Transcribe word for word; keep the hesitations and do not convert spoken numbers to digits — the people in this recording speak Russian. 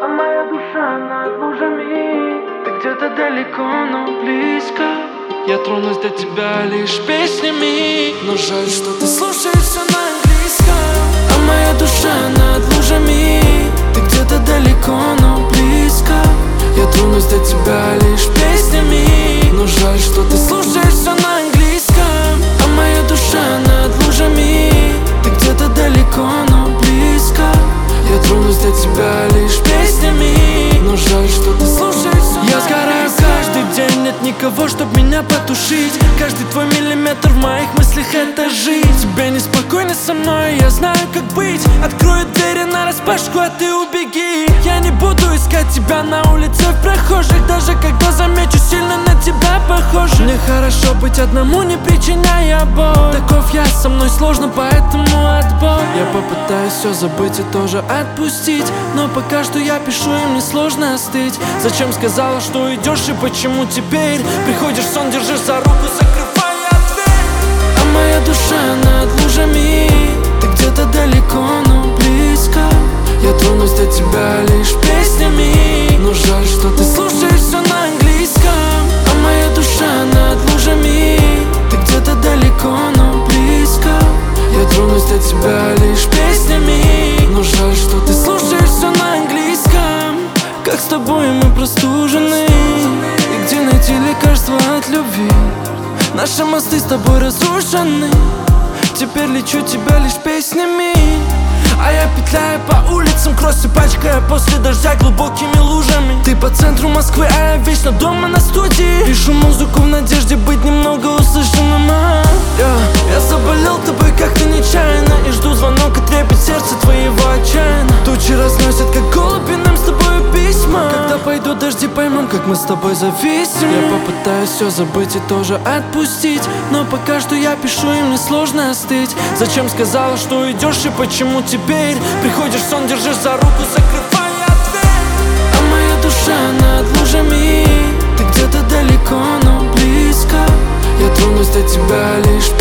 А моя душа над лужами, ты где-то далеко, но близко. Я тронусь до тебя лишь песнями, но жаль, что ты слушаешь все на английском. А моя душа над лужами, ты где-то далеко, но близко. Я тронусь до тебя лишь песнями, но жаль, что ты слушаешь все на английском. А моя душа над лужами, ты где-то далеко, но близко. Я тронусь до тебя лишь песнями, но жаль, что ты слушаешь все. Я сгораю каждый день, нет никого, чтоб меня потушить. Каждый твой миллиметр в моих мыслях — это жить. Тебе неспокойно со мной, я знаю, как быть. Открою двери нараспашку, а ты убеги. Я не буду искать тебя на улице в прохожих, даже когда замечу сильно на тебя похоже. Мне хорошо быть одному, не причиняя боль. Таков я, со мной сложно, поэтому отбой. Я попытаюсь все забыть и тоже отпустить, но пока что я пишу, и мне сложно остыть. Зачем сказала, что уйдешь, и почему теперь приходишь в сон, держишь за руку, закрывая дверь? А моя душа над лужами, ты где-то далеко, но близко. Я тронусь до тебя лишь песнями, но жаль, что ты слушаешь все на английском. А моя душа над лужами, ты где-то далеко, но близко. Я тронусь до тебя лишь песнями, но жаль, что ты слушаешь все на английском. Как с тобой мы простужены, и где найти лекарство от любви? Наши мосты с тобой разрушены, теперь лечу тебя лишь песнями. А я петляю по улицам, кроссы пачкая после дождя глубокими лужами. Ты по центру Москвы, а я вечно дома на студии. Пишу музыку в надежде быть немного услышанным. yeah. Я заболел тобой как-то нечаянно, и жду звонок, и трепет сердце твоего отчаянно. Тучи разносят, как голуби, нам с тобой письма. Когда пойдут дожди, поймем, как мы с тобой зависим. Я попытаюсь все забыть и тоже отпустить, но пока что я пишу, и мне сложно остыть. Зачем сказала, что уйдешь, и почему теперь приходишь в сон, держишь за руку, закрывая дверь? А моя душа над лужами, ты где-то далеко, но близко. Я тронусь до тебя лишь